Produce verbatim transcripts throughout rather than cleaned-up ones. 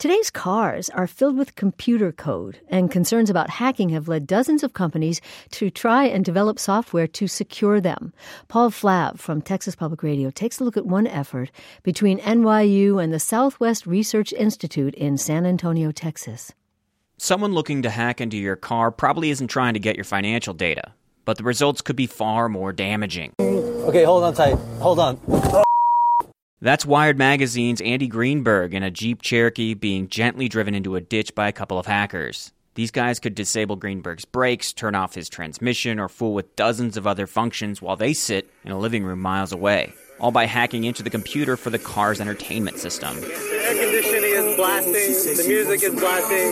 Today's cars are filled with computer code, and concerns about hacking have led dozens of companies to try and develop software to secure them. Paul Flav from Texas Public Radio takes a look at one effort between N Y U and the Southwest Research Institute in San Antonio, Texas. Someone looking to hack into your car probably isn't trying to get your financial data, but the results could be far more damaging. Okay, hold on tight. Hold on. Oh. That's Wired Magazine's Andy Greenberg in a Jeep Cherokee being gently driven into a ditch by a couple of hackers. These guys could disable Greenberg's brakes, turn off his transmission, or fool with dozens of other functions while they sit in a living room miles away, all by hacking into the computer for the car's entertainment system. The air conditioning is blasting, the music is blasting,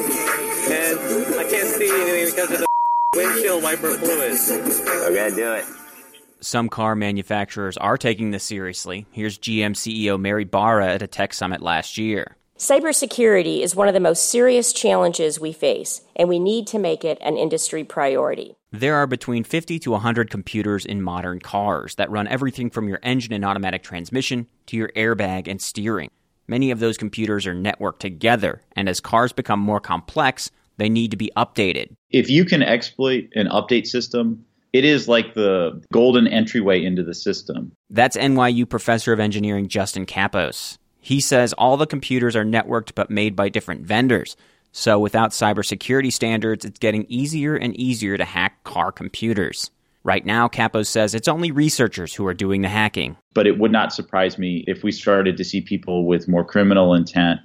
and I can't see anything because of the windshield wiper fluid. We're gonna do it. Some car manufacturers are taking this seriously. Here's G M C E O Mary Barra at a tech summit last year. Cybersecurity is one of the most serious challenges we face, and we need to make it an industry priority. There are between fifty to one hundred computers in modern cars that run everything from your engine and automatic transmission to your airbag and steering. Many of those computers are networked together, and as cars become more complex, they need to be updated. If you can exploit an update system, it is like the golden entryway into the system. That's N Y U professor of engineering Justin Kapos. He says all the computers are networked but made by different vendors. So without cybersecurity standards, it's getting easier and easier to hack car computers. Right now, Kapos says it's only researchers who are doing the hacking. But it would not surprise me if we started to see people with more criminal intent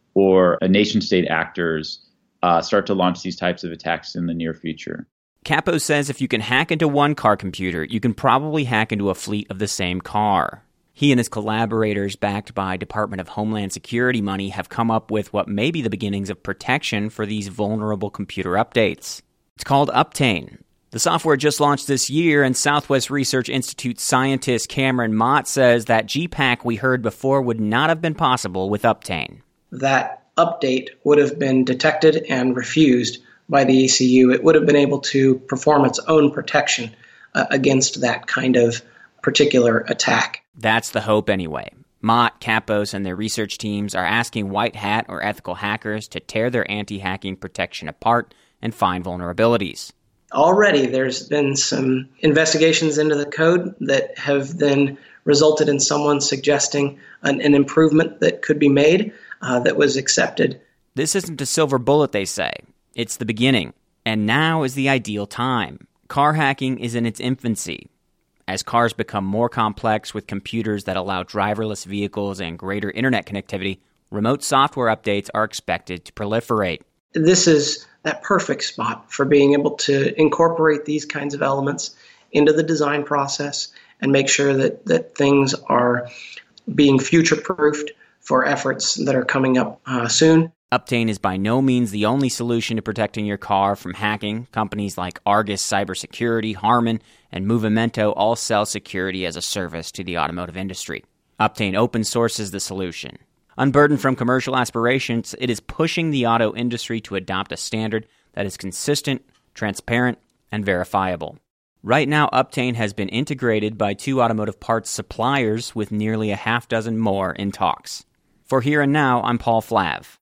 or nation-state actors uh, start to launch these types of attacks in the near future. Kapos says if you can hack into one car computer, you can probably hack into a fleet of the same car. He and his collaborators, backed by Department of Homeland Security money, have come up with what may be the beginnings of protection for these vulnerable computer updates. It's called Uptane. The software just launched this year, and Southwest Research Institute scientist Cameron Mott says that Jeep hack we heard before would not have been possible with Uptane. That update would have been detected and refused by the E C U. It would have been able to perform its own protection uh, against that kind of particular attack. That's the hope anyway. Mott, Kapos, and their research teams are asking white hat or ethical hackers to tear their anti-hacking protection apart and find vulnerabilities. Already there's been some investigations into the code that have then resulted in someone suggesting an, an improvement that could be made uh, that was accepted. This isn't a silver bullet, they say. It's the beginning, and now is the ideal time. Car hacking is in its infancy. As cars become more complex with computers that allow driverless vehicles and greater internet connectivity, remote software updates are expected to proliferate. This is that perfect spot for being able to incorporate these kinds of elements into the design process and make sure that, that things are being future-proofed for efforts that are coming up uh, soon. Uptane is by no means the only solution to protecting your car from hacking. Companies like Argus Cybersecurity, Harman, and Movimento all sell security as a service to the automotive industry. Uptane open sources the solution. Unburdened from commercial aspirations, it is pushing the auto industry to adopt a standard that is consistent, transparent, and verifiable. Right now, Uptane has been integrated by two automotive parts suppliers with nearly a half dozen more in talks. For Here and Now, I'm Paul Flav.